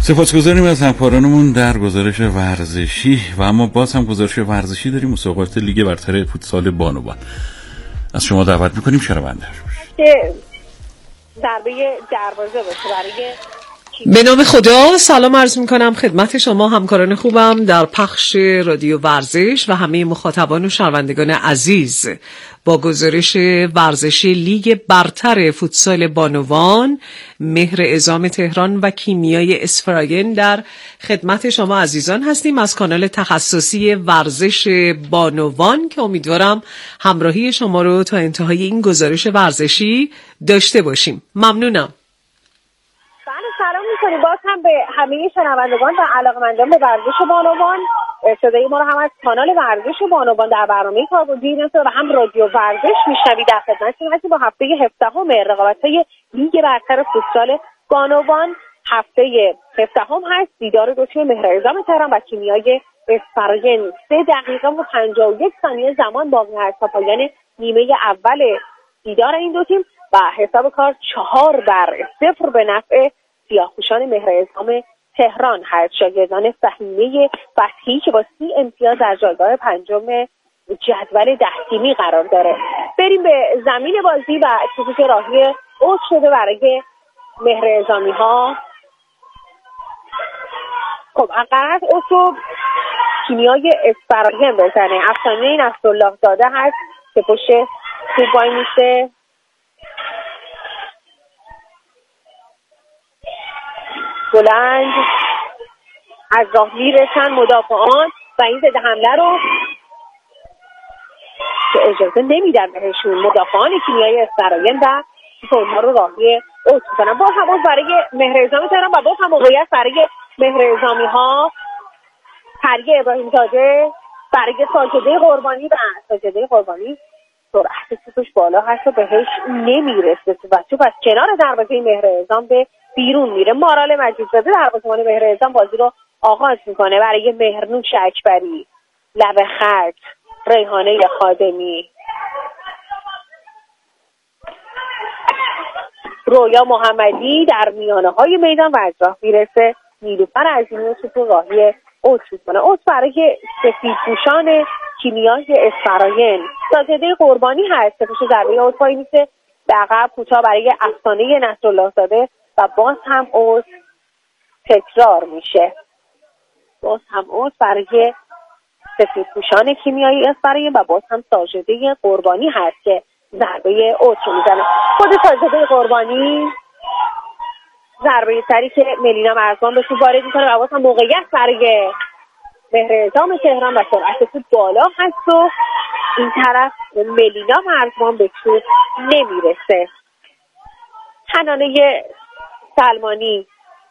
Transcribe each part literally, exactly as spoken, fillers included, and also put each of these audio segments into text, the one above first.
سپاسگزاریم از همکارانمون در گزارش ورزشی و اما باز هم گزارش ورزشی داریم. مسابقات لیگ برتر فوتسال بانوان از شما دعوت میکنیم شنونده باشید. ضربه دروازه باشه برای به نام خدا. سلام عرض میکنم خدمت شما همکاران خوبم در پخش رادیو ورزش و همه مخاطبان و شنوندگان عزیز با گزارش ورزشی لیگ برتر فوتسال بانوان. مهر اعزام تهران و کیمیای اسفراین در خدمت شما عزیزان هستیم از کانال تخصصی ورزش بانوان که امیدوارم همراهی شما رو تا انتهای این گزارش ورزشی داشته باشیم. ممنونم. سلام می‌کنیم باز هم به همه شنوندگان و علاقه‌مندان به ورزش بانوان. صدای ما رو هم از کانال ورزش بانوان در برنامه کارگزین و هم رادیو ورزش میشنوید. در خدمتتون هستیم با هفته هفدهم رقابت‌های لیگ برتر فوتسال بانوان. هفته هفدهم هست. دیدار دو تیم مهر اعزام تهران و کیمیای اسفراین. سه دقیقه و پنجاه و یک ثانیه زمان باقی هست تا پایان نیمه اول دیدار این دو تیم و حساب کار چهار بر صفر به نفع سیاه‌پوشان مهر اعزام تهران هست. شاگردان فهیمه فتحی که با سی امتیاز در جایگاه پنجم جدول ده تیمی قرار داره. بریم به زمین بازی و چیزی که راهی اوت شده برای مهر اعزامی ها. خب قرار اوت رو کیمیای اسفراین بزنه. افسانه نصرالله زاده هست که پشت توپ وای میشه. بلند از راه میرسن مدافعان و این ضد حمله رو که اجازه نمیدن بهشون مدافعان کیمیای اسفراین و اونها رو راهی اوت میکنن. باز هم برای مهر اعزامی تهران و باز هم موقعیت برای مهر اعزامی ها. پریه ابراهیم زاده برای ساجده قربانی و ساجده قربانی سرعت توپش بالا هست و بهش نمیرسه و توپ از کنار دروازه مهر اعزام به بیرون میره. مارال مجیدزاده دروازه‌بان مهر اعزام بازی رو آغاز میکنه برای مهرنوش اکبری. لب خط ریحانه خادمی، رویا محمدی در میانه های میدان و از راه میرسه. نیلوفر عظیمی توپ راهی اوت میکنه. اوت برای سفیدپوشان کیمیای اسفراین. ساجده قربانی هست که پشت ضربه اوت پای میشه به عقب کوتاه برای افسانه نصرالله زاده و باز هم اوت تکرار میشه. باز هم اوت برای سفیدپوشان کیمیایی اسفراین و باز هم ساجده قربانی هست که ضربه اوت رو میزنه. خود ساجده قربانی ضربه سری که ملینا مرزبان به توپ وارد میکنه و باز هم موقعیت برای مهر اعزام تهران و سرعت توپ بالا هست و این طرف ملینا مرزبان به توپ نمیرسه. حنانه سلمانی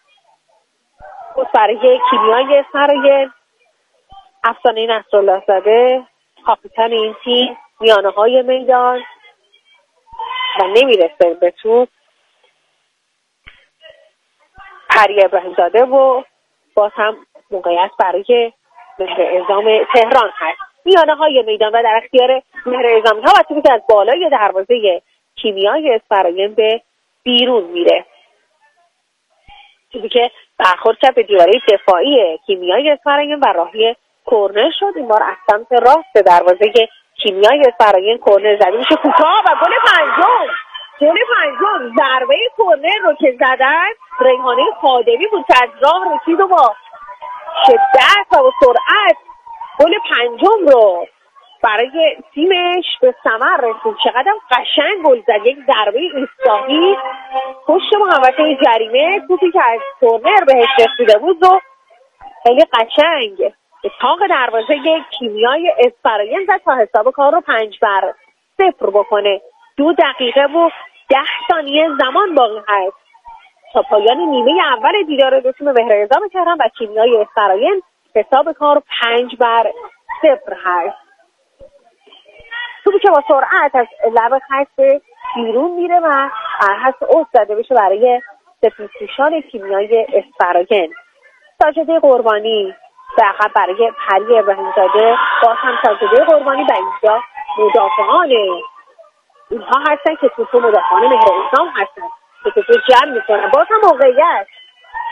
برای کیمیای اسفراین. افسانه نصرالله زاده کاپیتان این تیم میانه های میدان و نمیرسه به توپ. پری ابراهیم زاده و باز هم موقعیت برای مهر اعزام تهران هست میانه های میدان و در اختیار مهر اعزامی ها و توپی که از بالای دروازه کیمیای اسفراین به بیرون میره. توپی که برخورد کرد به دیواره دفاعی کیمیای اسفراین و راهی کورنر شد. این بار از سمت راست دروازه کیمیای اسفراین کورنر زده میشه کوتاه و گل پنجم. گل پنجم ضربه کورنر رو که زدن ریحانه خادمی بود که از راه رسید و با شدت و با سرعت گل پنجم رو برای تیمش به ثمر رسید. چقدر قشنگ گل زد. یک ضربه ایستاهی پشت محوطه جریمه، توپی که از کورنر بهش رسیده بود و خیلی قشنگ به طاق دروازه کیمیای اسفراین زد تا حساب کار رو پنج بر صفر بکنه. دو دقیقه و ده ثانیه زمان باقی هست تا پایان نیمه اول دیدار دو تیم مهر اعزام تهران و کیمیای اسفراین. حساب کار پنج بر صفر هست. توپی که با سرعت از لب خط به بیرون میره و هست اوت زده بشه برای سفیدپوشان کیمیای اسفراین. ساجده قربانی به عقب برای پری ابراهیم زاده. باز هم ساجده قربانی به اینجا مدافعان اینها هستن که توپ مدافعان مهر اعزام هستن که توپ جمع میکنن. باز هم موقعیت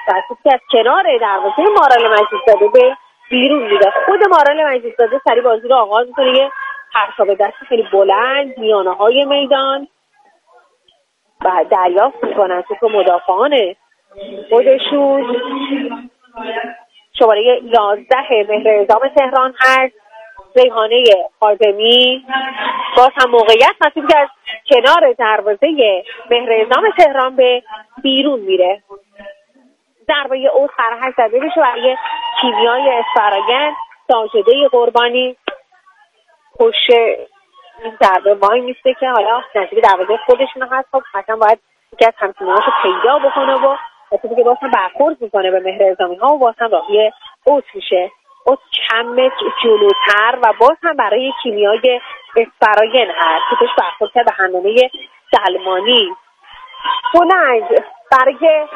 و توپی از کنار دروازه مارال مجیدزاده به بیرون میره. خود مارال مجیدزاده سری بازی رو آغاز میکنه، یه پرتاب دست خیلی بلند میانه های میدان و دریافت میکنن توپ مدافعان خودشون. شماره یازده مهرعظام تهران هست، ریحانه خادمی باز هم موقعیت نصیب که از کنار دروازه مهرعظام تهران به بیرون میره. ضربه اوت فرهش زده بشه برای کیمیای اسفراین. ساجده قربانی پشت این ضربه وای میسته که حالا نزدیک دروازه خودشون هست. خب حتما باید یکی از همتیمی‌هاشو پیدا بکنه و وقتی که باز هم برخورد میکنه به مهرعظامی ها و باز هم راهی اوت میشه. اوت چند متر جلوتر و باز هم برای کیمیای اسفراین هست که توش برخورد کرد به حمامه سلمانی. بلند برای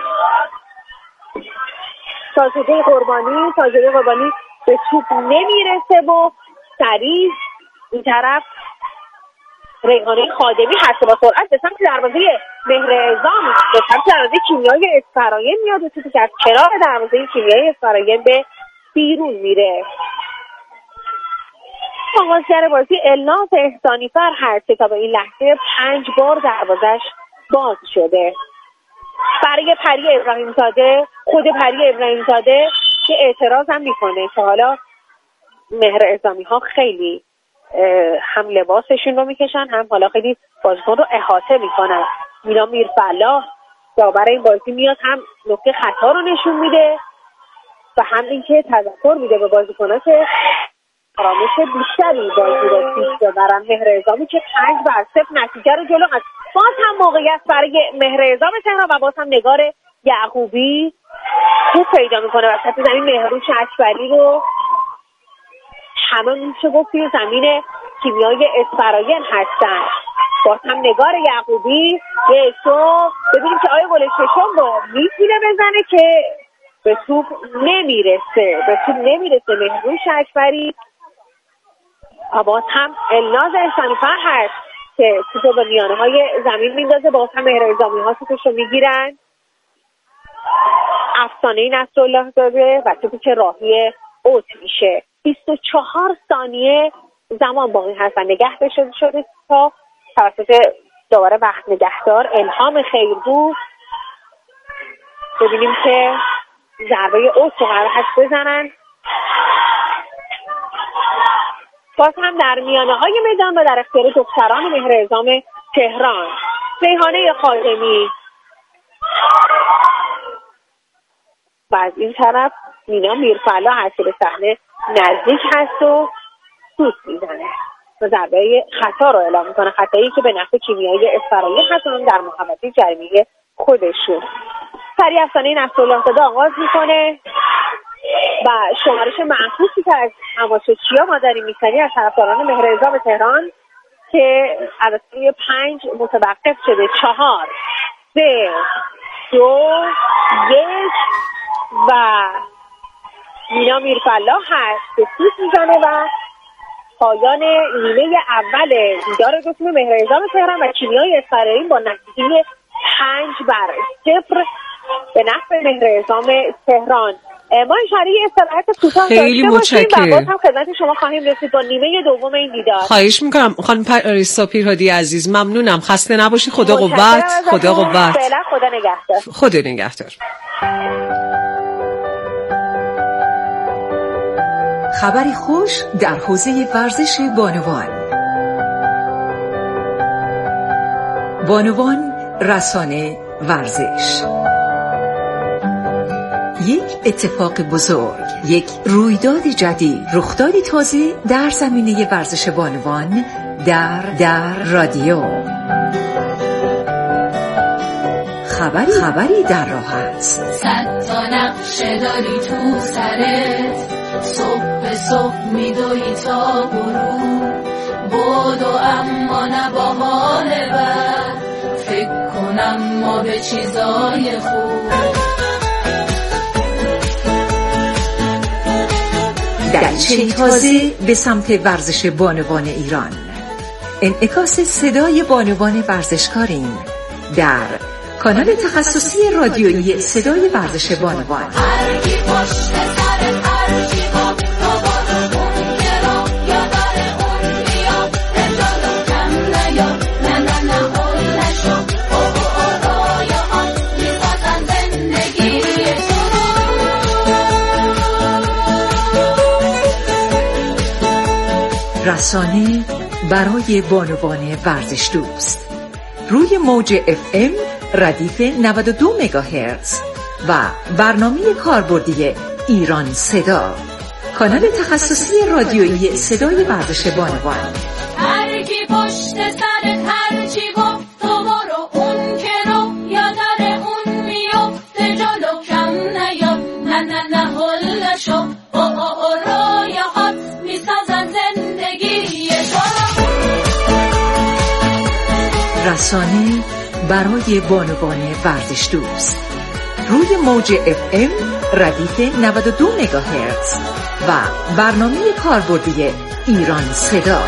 ساجده قربانی. ساجده قربانی به توپ نمیرسه و سریع این طرف ریحانه خادمی هست با سرعت به سمت دروازه مهرعظام به سمت دروازه کیمیای اسفراین میاد و توپی که از کنار دروازه کیمیای اسفراین به بیرون میره. آغازگر بازی الناز احسانیفر هست که تا به این لحظه پنج بار دروازش باز شده. برای پری ابراهیمزاده، خود پری ابراهیمزاده که اعتراض هم میکنه که حالا مهرعظامی ها خیلی هم لباسشون رو میکشن هم حالا خیلی بازیکن رو احاطه میکنن. مینا میرفلاح داور این بازی میاد هم نقطه خطا رو نشون میده و هم اینکه تذکر میده به بازیکن‌ها که آرامش بیشتری بازی رو پیش ببرن. مهرعظامی که پنج بر صفر نتیجه رو جلو هست. باز هم موقعیت برای مهرعظام تهران و باز هم نگار یعقوبی خوب پیدا میکنه وسط زمین. مهروش اکبری رو همه میشه گفت توی زمین کیمیای اسفراین هستن. باز هم نگار یعقوبی به توپ ببینیم که آیا گل ششم رو میتونه بزنه که به توپ نمیرسه. به توپ نمیرسه مهروش اکبری. باز هم الناز احسانیفر هست که توپ به میانه های زمین میندازه. باز هم مهرعظامی ها توپش رو میگیرن. افسانه نصرالله داده و توپی که راهی اوت میشه. بیست و چهار ثانیه زمان باقی هست و نگه داشته شده تا توسط داور وقت نگهدار الهام خیربو. ببینیم که ضربه اوت رو قرار هست بزنن. باز هم در میانه های میدان و در اختیار دختران مهرعظام تهران. ریحانه خادمی و از این طرف مینا میرفلاح هست که به صحنه نزدیک هست و سوت میزنه و ضربه خطا رو اعلام میکنه. خطایی که به نفع کیمیای اسفراین هست در محوطه جریمه خودشون. سریع افسانه نصرالله زاده آغاز میکنه و شمارش معکوسی که از تماشاچی‌ها ما داریم می‌کنیم از طرفداران مهرعظام تهران که عدد پنج متوقف شده. چهار سه دو یک و مینا میرفلاح هست که سوت میزنه و پایان نیمه اول دیدار دو تیم مهرعظام تهران و کیمیای اسفراین با نتیجه پنج بر صفر به نفع مهرعظام تهران. ما انشاءالله یه استراحت کوتاه خیلی متشکرم و باز هم خدمت شما خواهیم رسید با نیمه دوم این دیدار. خواهش میکنم خانم پریسا پیرهادی عزیز، ممنونم. خسته نباشی. خدا قوت. خدا قوت. فعلا خدا نگهدار. خدا نگهدار. خبری خوش در حوزه ورزش بانوان. بانوان رسانه ورزش. یک اتفاق بزرگ، یک رویداد جدید، رخدادی تازه در زمینه ورزش بانوان در در رادیو. خبری خبری در راه است. صد تا نقشه داری تو سرت، صبح به صبح میدوی تا غروب، بودو اما نه با حال بد، فکر کنم ما به چیزای خوب. دریچه تازه به سمت ورزش بانوان ایران. انعکاس صدای بانوان ورزشکاریم در کانال تخصصی رادیویی صدای ورزش بانوان. رسانه برای بانوان ورزش دوست، روی موج اف ام ردیف نود و دو مگاهرتز و برنامه کاربردی ایران صدا. کانال تخصصی رادیویی صدای ورزش بانوان. هر کی پشت سرت هر چی گفت تو برو، اون که رو یادر اون میفته جلو، کم نیاد نه نه نه هلشو، او او او رویاهات میسازن زندگی تو. رسانه برای بانوان ورزش دوست، روی موج اف ام ردیف نود و دو مگاهرتز و برنامه کاربردی ایران صدا.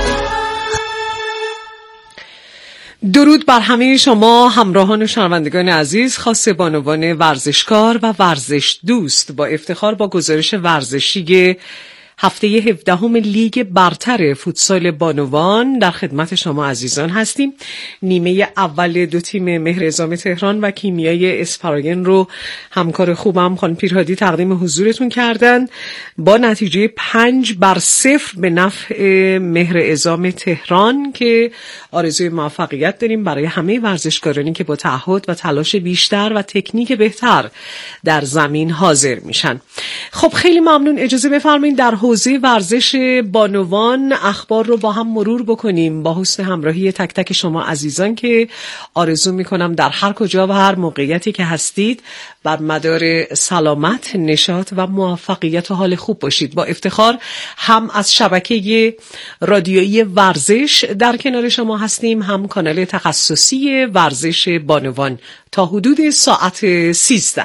درود بر همه شما همراهان و شنوندگان عزیز، خاص بانوان ورزشکار و ورزش دوست. با افتخار با گزارش ورزشی هفته هفدهم لیگ برتر فوتسال بانوان در خدمت شما عزیزان هستیم. نیمه اول دو تیم مهر اعزام تهران و کیمیای اسفراین رو همکار خوبم خانم پیرهادی تقدیم حضورتون کردن با نتیجه پنج بر صفر به نفع مهر اعزام تهران که آرزوی موفقیت داریم برای همه ورزشکارانی که با تعهد و تلاش بیشتر و تکنیک بهتر در زمین حاضر میشن. خب خیلی ممنون. اجازه بفرمایید در حوزه ورزش بانوان اخبار رو با هم مرور بکنیم با حسن همراهی تک تک شما عزیزان که آرزو میکنم در هر کجا و هر موقعیتی که هستید بر مدار سلامت، نشاط و موفقیت و حال خوب باشید. با افتخار هم از شبکه رادیویی ورزش در کنار شما هستیم، هم کانال تخصصی ورزش بانوان تا حدود ساعت سیزده.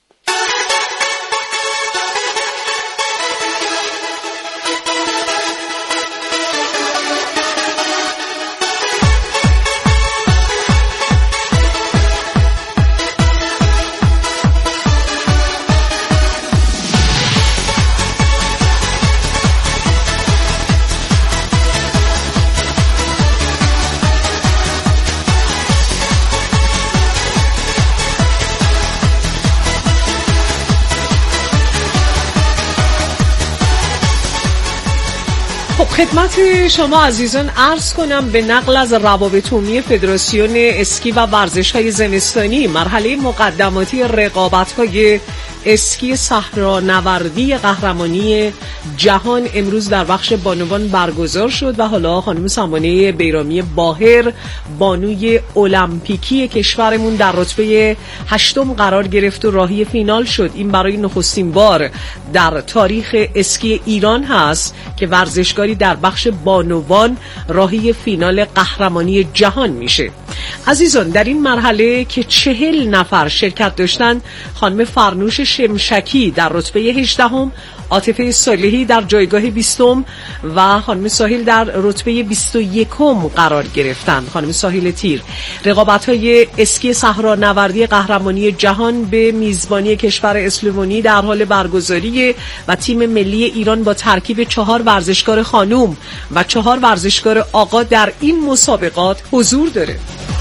خدمت شما عزیزان عرض کنم به نقل از روابط عمومی فدراسیون اسکی و ورزش‌های زمستانی مرحله مقدماتی رقابت‌های اسکی صحرانوردی قهرمانی جهان امروز در بخش بانوان برگزار شد و حالا خانم سمانه بیرامی باهر بانوی المپیکی کشورمون در رتبه هشتم قرار گرفت و راهی فینال شد. این برای نخستین بار در تاریخ اسکی ایران هست که ورزشکاری در بخش بانوان راهی فینال قهرمانی جهان میشه. عزیزان در این مرحله که چهل نفر شرکت داشتند، خانم فرنوش شمشکی در رتبه هجدهم، عاطفه صالحی در جایگاه بیستم و خانم ساحل در رتبه بیست و یکم قرار گرفتند. خانم ساحل تیر. رقابت‌های اسکی صحرانوردی قهرمانی جهان به میزبانی کشور اسلوونی در حال برگزاری و تیم ملی ایران با ترکیب چهار ورزشکار خانم و چهار ورزشکار آقا در این مسابقات حضور داره.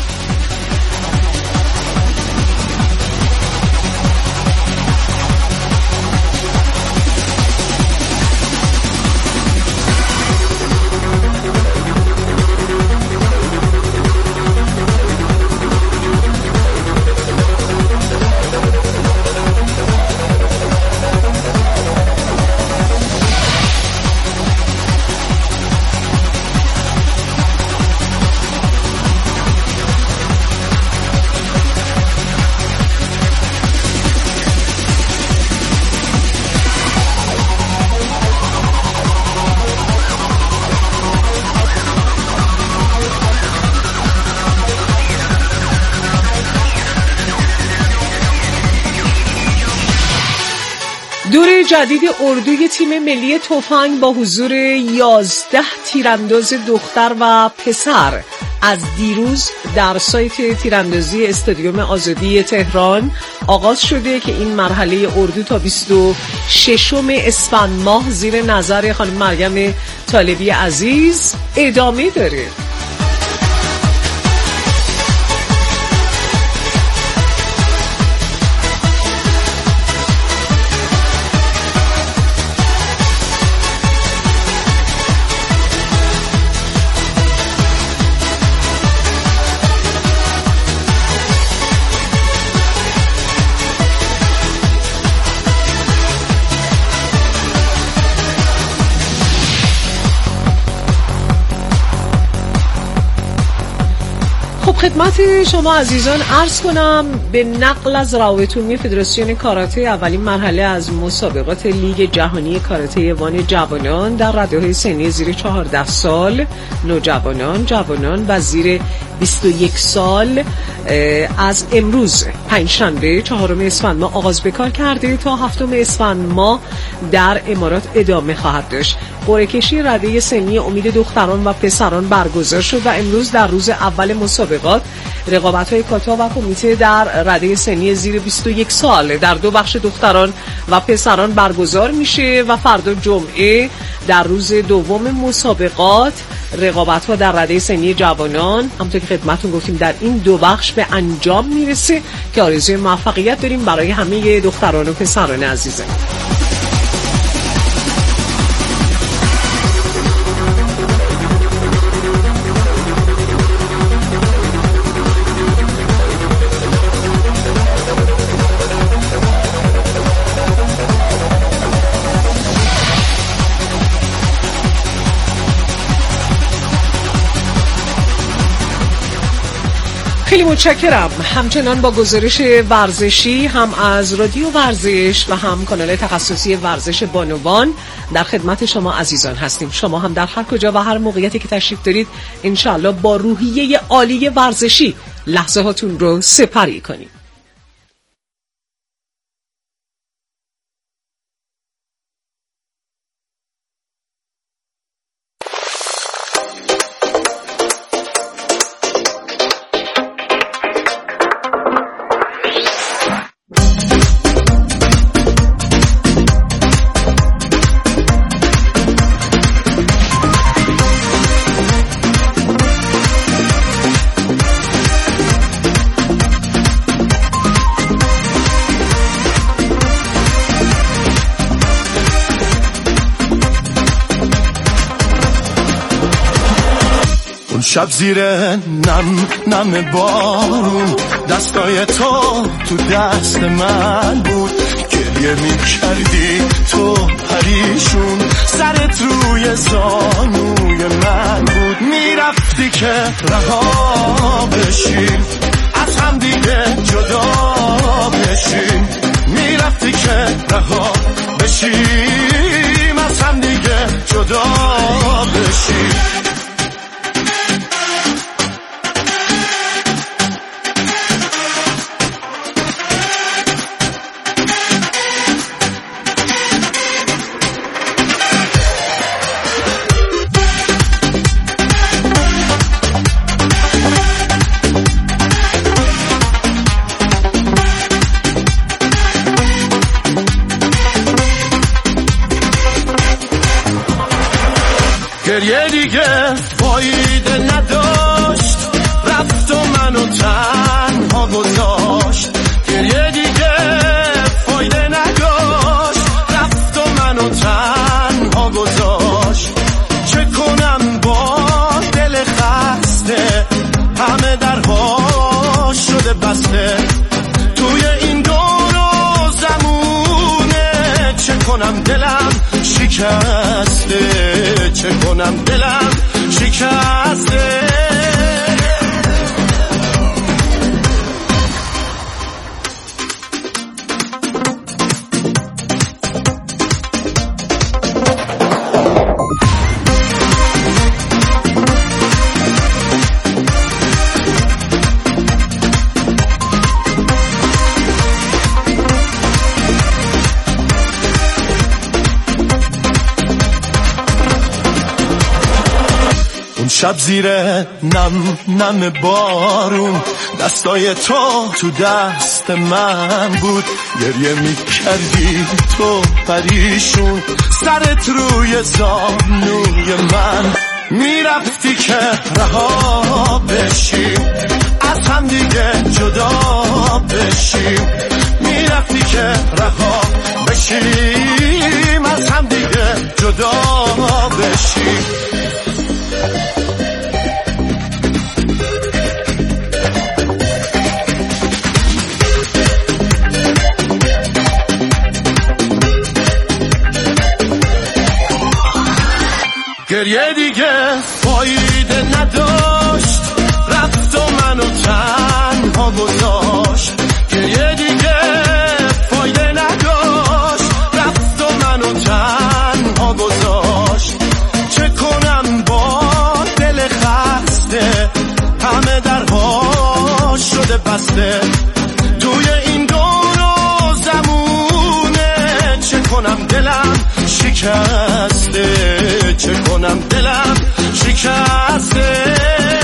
دور جدید اردوی تیم ملی تفنگ با حضور یازده تیرانداز دختر و پسر از دیروز در سایت تیراندازی استادیوم آزادی تهران آغاز شده که این مرحله اردو تا بیست و ششم اسفند ماه زیر نظر خانم مریم طالبی عزیز ادامه داره. خدمت شما عزیزان عرض کنم به نقل از روابط عمومی فدراسیون کاراته اولین مرحله از مسابقات لیگ جهانی کاراته وان جوانان در رده‌های سنی زیر چهارده سال، نوجوانان، جوانان و زیر بیست و یک سال از امروز پنجشنبه چهارم اسفند ماه آغاز به کار کرده تا هفتم اسفند ماه در امارات ادامه خواهد داشت. قرعه کشی رده سنی امید دختران و پسران برگزار شد و امروز در روز اول مسابقات رقابت‌های کاتا و کمیته در رده سنی زیر بیست و یک سال در دو بخش دختران و پسران برگزار میشه و فردا جمعه در روز دوم مسابقات رقابت‌ها در رده سنی جوانان همونطور که خدمتتون گفتیم در این دو بخش به انجام میرسه که آرزوی موفقیت داریم برای همه دختران و پسران عزیزم. خیلی متشکرم. همچنان با گزارش ورزشی هم از رادیو ورزش و هم کانال تخصصی ورزش بانوان در خدمت شما عزیزان هستیم. شما هم در هر کجا و هر موقعیتی که تشریف دارید انشالله با روحیه عالی ورزشی لحظه هاتون رو سپری کنید. شب زیر نم نم بارون دستای تو تو دست من بود، گریه می کردی تو پریشون، سرت روی زانوی من بود، میرفتی که رها بشیم از هم دیگه جدا بشیم، میرفتی که رها بشیم از هم دیگه جدا بشیم. گریه دیگه فایده نداشت، رفت و منو تنها گذاشت، گریه دیگه فایده نداشت، رفت و منو تنها گذاشت، چه کنم با دل خسته همه درها شده بسته، توی این دور و زمونه چه کنم دلم شکسته، چه کنم دلم شکسته. شب زیر نم نم بارون دستای تو تو دست من بود، گریه می کردی تو پریشون سرت روی زانوی من، میرفتی که رها بشیم از هم دیگه جدا بشیم، میرفتی که رها بشیم از هم دیگه جدا بشیم. گریه دیگه فایده نداشت، رفت و منو تنها گذاشت، گریه دیگه فایده نداشت، رفت و منو تنها گذاشت. چه کنم با دل خسته، همه درها شده بسته، توی این دور و زمونه، چه کنم دلم شکسته، چه کنم دلم شکسته.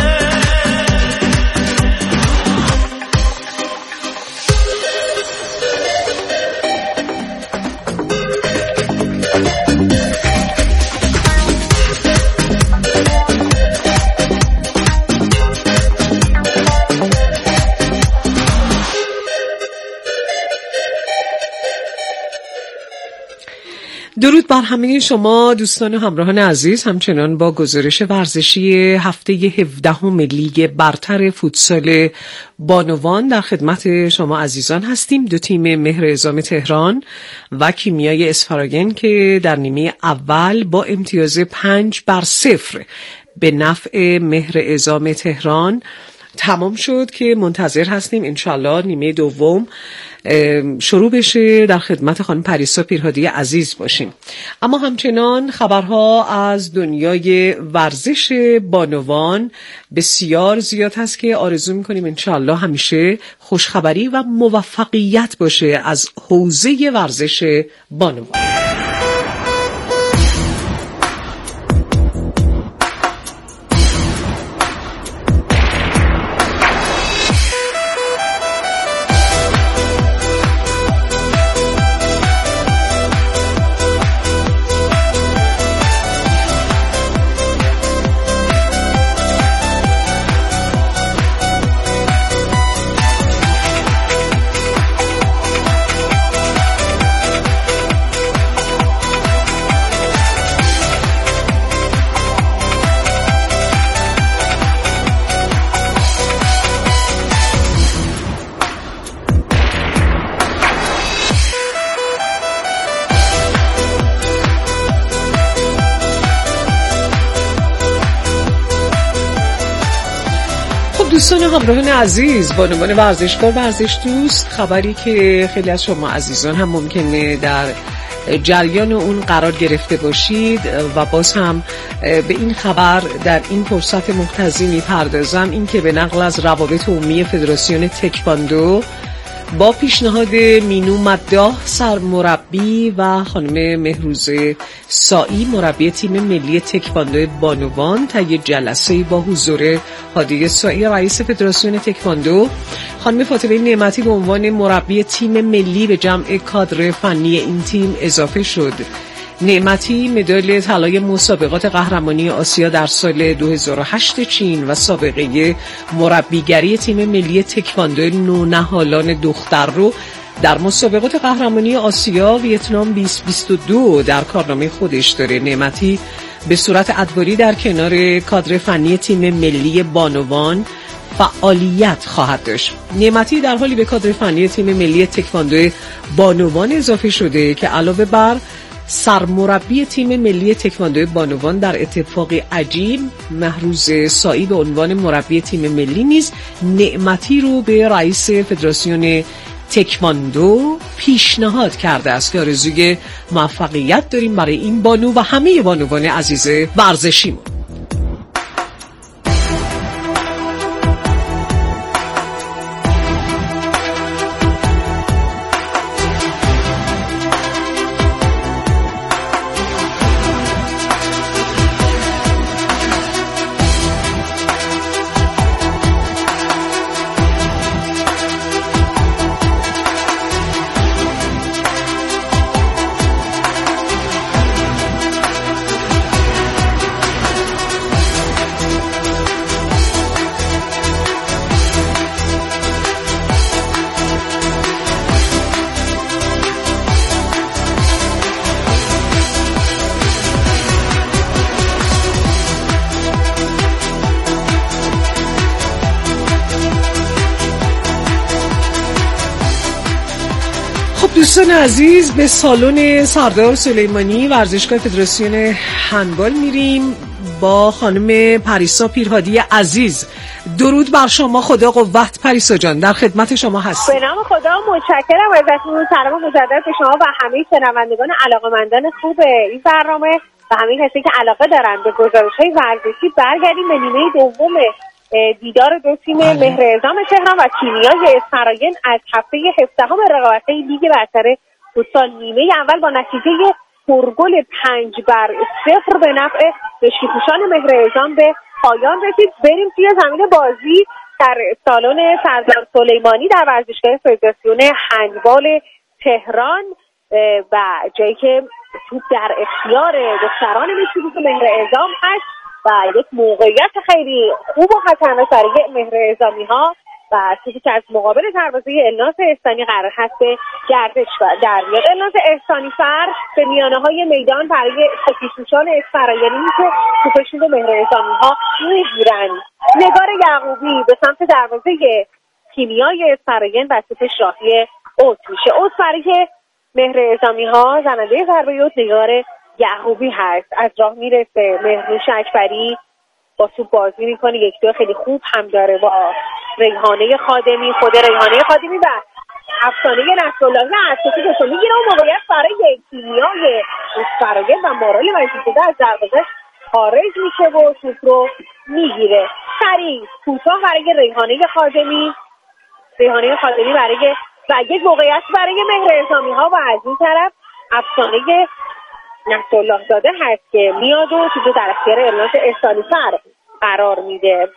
درود بر همه شما دوستان و همراهان عزیز. همچنان با گزارش ورزشی هفته هفدهم لیگ برتر فوتسال بانوان در خدمت شما عزیزان هستیم. دو تیم مهر اعزام تهران و کیمیای اسفراین که در نیمه اول با امتیاز پنج بر صفر به نفع مهر اعزام تهران تمام شد که منتظر هستیم انشالله نیمه دوم شروع بشه، در خدمت خانم پریسا پیرهادی عزیز باشیم. اما همچنان خبرها از دنیای ورزش بانوان بسیار زیاد هست که آرزو میکنیم انشالله همیشه خوشخبری و موفقیت باشه از حوزه ورزش بانوان. دوستان همراهان عزیز، بانوان ورزشکار ورزش دوست، خبری که خیلی از شما عزیزان هم ممکنه در جریان اون قرار گرفته باشید و باز هم به این خبر در این فرصت مختصی میپردازم، این که به نقل از روابط عمومی فدراسیون تکواندو با پیشنهاد مینو مداح سرمربی و خانم مهروزه سایی مربی تیم ملی تکواندو بانوان طی جلسه با حضور هادی سایی رئیس فدراسیون تکواندو، خانم فاطمه نعمتی به عنوان مربی تیم ملی به جمع کادر فنی این تیم اضافه شد. نعمتی مدال طلای مسابقات قهرمانی آسیا در سال دو هزار و هشت چین و سابقه مربیگری تیم ملی تکواندو نونهالان دختر رو در مسابقات قهرمانی آسیا ویتنام بیست بیست و دو در کارنامه خودش داره. نعمتی به صورت ادواری در کنار کادر فنی تیم ملی بانوان فعالیت خواهد داشت. نعمتی در حالی به کادر فنی تیم ملی تکواندو بانوان اضافه شده که علاوه بر سرمربی تیم ملی تکواندو بانوان در اتفاقی عجیب مهروز سایی به عنوان مربی تیم ملی نیز نعمتی رو به رئیس فدراسیون تکواندو پیشنهاد کرده است که آرزوی موفقیت داریم برای این بانو و همه بانوان عزیز ورزشیمون. خب دوستان عزیز، به سالن سردار سلیمانی ورزشگاه فدراسیون هندبال میریم با خانم پریسا پیرهادی عزیز. درود بر شما، خدا قوت. پریسا جان در خدمت شما هستم. به نام خدا، متشکرم ازتون. سلام مجدد به شما و همه شنوندگان علاقه‌مندان خوب این برنامه و همه کسی که علاقه دارن به گزارش‌های ورزشی. برگردیم به نیمه دوم دیدار دو تیم مهر اعظام تهران و کیمیای اسفراین از هفته هفدهم رقابت‌های لیگ برتر فوتسال. نیمه اول با نتیجه پرگل پنج بر صفر به نفع مشکی‌پوشان مهر اعظام به پایان رسید. بریم توی زمین بازی در سالن سردار سلیمانی در ورزشگاه فدراسیون هندبال تهران و جایی که توپ در اختیار دختران مشکی‌پوش مهر اعظام هست و یک موقعیت خیلی خوب و خطرناک برای مهر اعظامی ها و توپی که از مقابل دروازه الناس احسانی قرار هست به گردش در بیاد. الناس احسانی فر به میانه های میدان برای مشکی‌پوشان اسفرایانی که توپشون رو مهر اعظامی ها میگیرن. نگار یعقوبی به سمت دروازه کیمیای اسفراین و توپش راهی اوت میشه. اوت برای مهر اعظامی ها، زننده ضربه اوت نگار یعقوبی هست. از راه میرسه، مهرنوش اکبری با توپ بازی میکنه، یک دو خیلی خوب هم داره با ریحانه خادمی. خود ریحانه خادمی و افسانه نصرالله از توپی دو میگیره و موقعیت برای کیمیای اسفراین و مارال مجیدزاده از دروازه خارج میشه و توپ رو میگیره. سریع کوتاه برای ریحانه خادمی ریحانه خادمی برای و یک موقعیت برای مهر اعظامی ها و از این طرف افسانه نصرالله زاده هست که میاد و توپ در اختیار الناس احسانی فر قرار میده.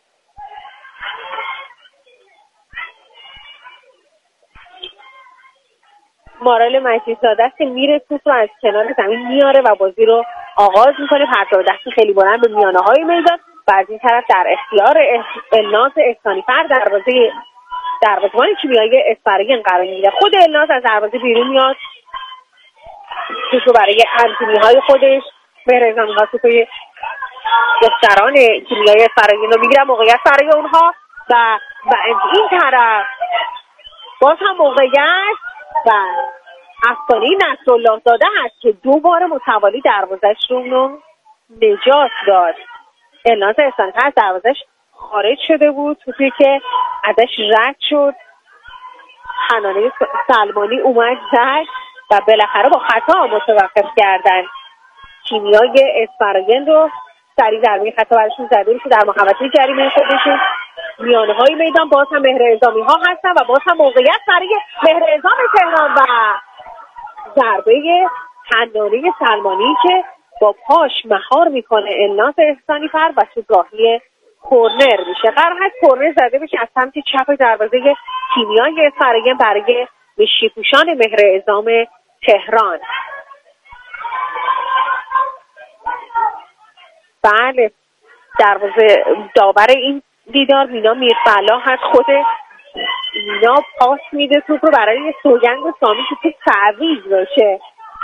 مارال مجیدزاده است که میره توپ رو از کنار زمین میاره و بازی رو آغاز میکنه. پرتاب دستی خیلی بلند به میانه های میدان و از این طرف در اختیار الناس احسانی فر دروازه دروازه‌بان کیمیای اسفراین قرار میده. خود الناس از دروازه بیرون میاد، توپ رو برای همتیمی‌های خودش مهر اعظامی ها توپی دختران کیمیای اسفراین رو میگیرن، موقعیت برای اونها و و این طرف باز هم موقعیت و افسانه نصرالله زاده هست که دو بار متوالی دروازش رو نجات داد. الناس احسانی فر از دروازش خارج شده بود، توپی که ازش رد شد. حنانه سلمانی اومد زد و بالاخره با خطا متوقف کردن. کیمیای اسفراین رو سریع ضربه خطا براشون زده که در محوطه جریمه خودشون میانه های میدان باز هم مهر اعظامی ها هستن و باز هم موقعیت برای مهر اعظام تهران و ضربه حنانه سلمانی که با پاش مهار میکنه الناس احسانی فر و توپ راهی کورنر میشه. قرار هست کورنر زده بشه از سمت چپ دروازه کیمیای اسفراین برای مشکی‌پوشان مهر اعظام تهران. بله، دروازه داور این دیدار مینا میرفلا هست. خود مینا پاس میده توپ رو برای سوگند سامی که توپ تعویض باشه.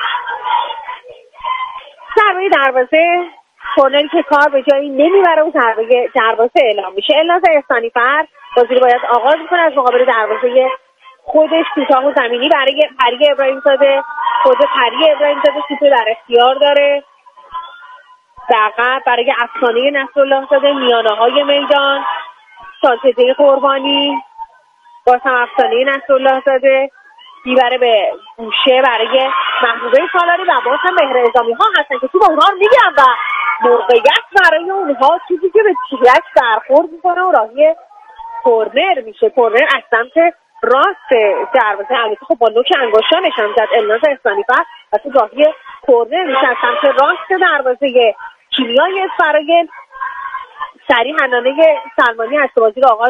ضربه دروازه کورنری که کار به جایی نمیبره و ضربه دروازه اعلام میشه. الناس احسانی فر بازی رو باید آغاز میکنه از مقابل دروازه خودش. کوتاه و زمینی برای پری ابراهیم زاده. خود پری ابراهیم زاده توپ در اختیار داره. دقیقا برای افسانه نصرالله زاده میانه های میدان. سانتزه قربانی باز هم افسانه نصرالله زاده میبره به گوشه برای محبوبه سالاری و باز هم مهر اعظامی ها هستن که توپ اونها رو میگیرن و موقعیت برای اونها توپی که به تیرک برخورد میکنه و راهی کورنر میشه. کورنر از سمت راست دروازه. البته خب با نوک انگشتانش هم زد الناس احسانی فر و تو راهی کورنر میشه از سمت راست دروازه کیمیای اسفراین. سریع حنانه سلمانی از بازی رو آغاز